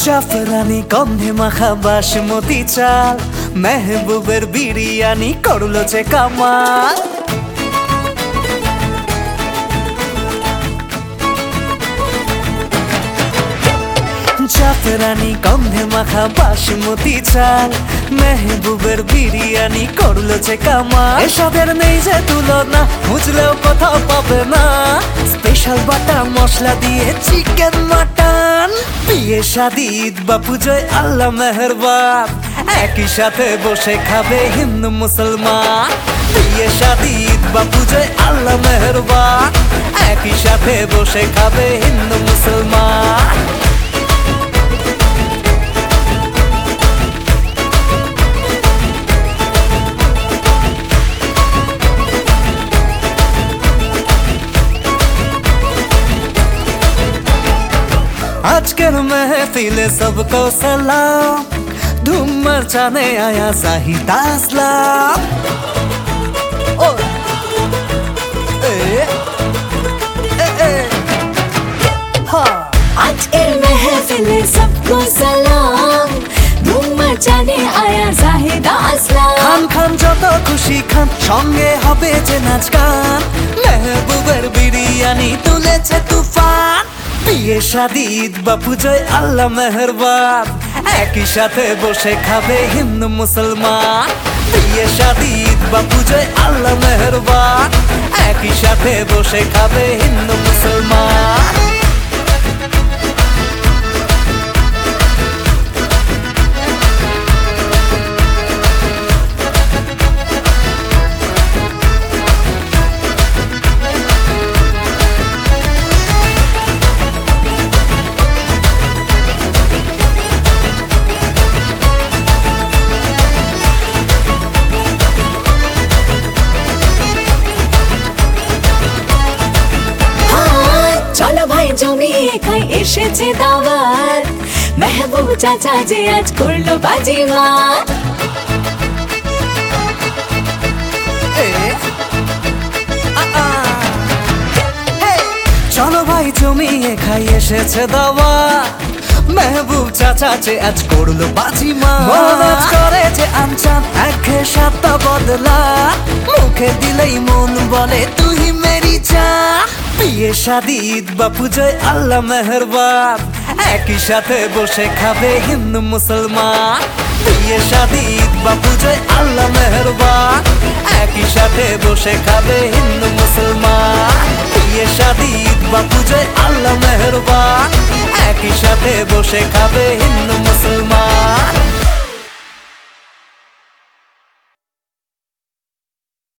জাফরানি গন্ধে মাখা বাসমতি চাল, মেহবুবের বিরিয়ানি করলো যে কামাল। জাফরানি গন্ধে মাখা বাসমতি চাল, মেহবুবের বিরিয়ানি করলো যে কামাল। এসবের নেই যে তুলনা, খুঁজলেও কোথাও পাবে না। স্পেশাল বাটা মশলা দিয়ে চিকেন মাটন, বিয়ে শাদী ঈদ বা পুজোয় আল্লাহ মেহেরবান, একই সাথে বসে খাবে হিন্দু মুসলমান। বিয়ে শাদী ঈদ বা পুজোয় আল্লাহ মেহেরবান, একই সাথে বসে খাবে হিন্দু মুসলমান। आजकल महफिले सबको सलाम, धूम मचाने आया शाहिद असलम। आजकल महफिले सबको सलाम, धूम मचाने आया शाहिद असलम। খান খান যত খুশি খান, সঙ্গে হবে যে নাচ গান। মেহবুবের বিরিয়ানি তুলেছে তুফান। বিয়ে শাদী ঈদ বা পুজোয় আল্লাহ মেহেরবান, একই সাথে বসে খাবে হিন্দু মুসলমান। বিয়ে শাদী ঈদ বা পুজোয় আল্লাহ মেহেরবান, একই সাথে বসে খাবে হিন্দু মুসলমান। চলো ভাই জমিয়ে খাই, এসেছে দাওয়াত, মেহবুব চাচা যে আজ করলো বাজিমাত। চলো ভাই জমিয়ে খাই, এসেছে দাওয়া, মেহবুব চাচা যে আজ করলো বাজিমাত। করে যে আনচান একে সাতটা বদলা, মুখে দিলেই মন বলে তুই মেরি জান। বিয়ে শাদী ঈদ বা পুজোয় আল্লাহ মেহেরবান, একই সাথে বসে খাবে হিন্দু মুসলমান। বিয়ে শাদী ঈদ বা পুজোয় আল্লাহ মেহেরবান, একই সাথে বসে খাবে হিন্দু মুসলমান। বিয়ে শাদী ঈদ বা পুজোয় আল্লাহ মেহেরবান, একই সাথে বসে খাবে হিন্দু মুসলমান।